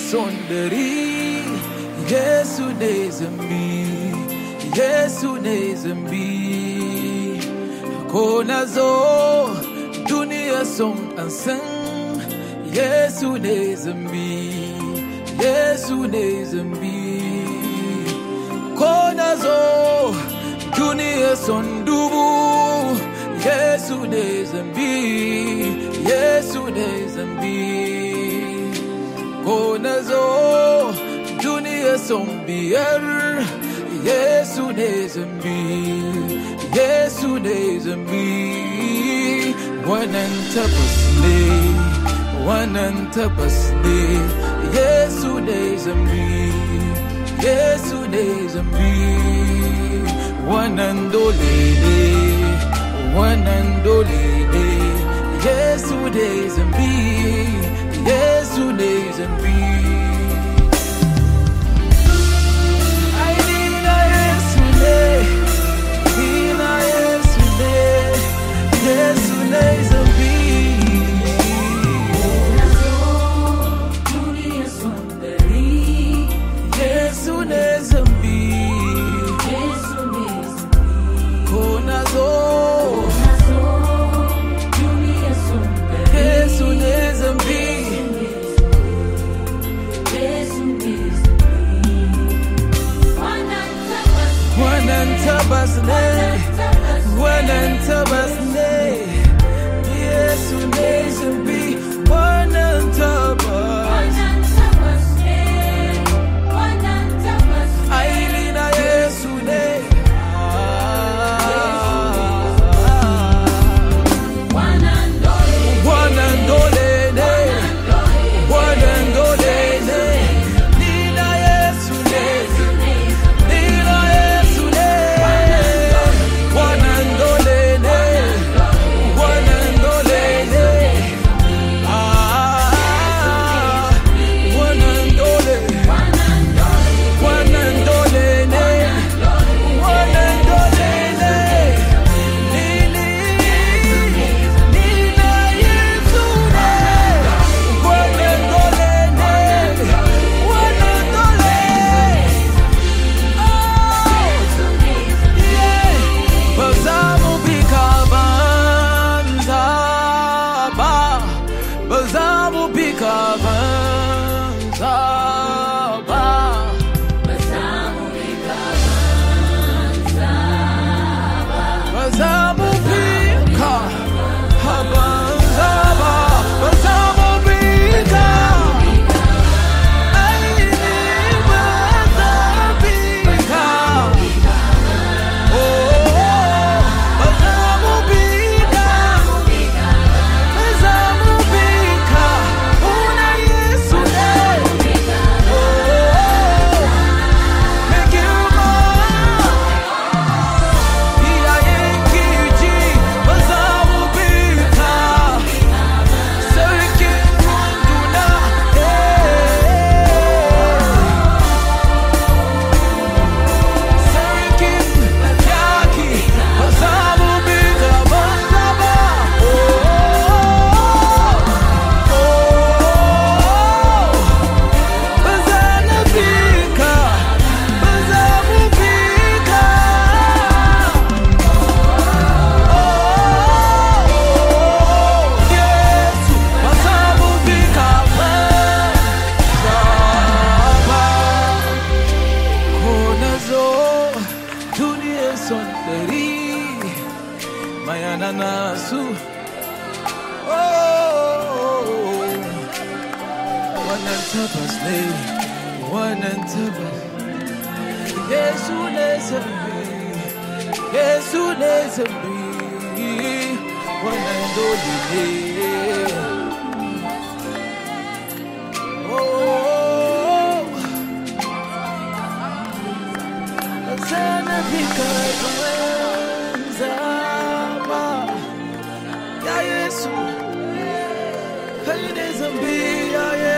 sondari Yesu ne zambi Yesu ne zambi ko nazo duniya son an san Yesu ne zambi Yesu ne zambi ko nazo duniya son dubu Yesu ne zambi Yesu ne zambi ko nazo duniya son biyar Yesu ne zambi Yesu ne zambi wannan tabbas ne Yesu ne zambi Yesu ne zambi wannan dole ne Yesu ne zambi Yesu ne zambi Zambi,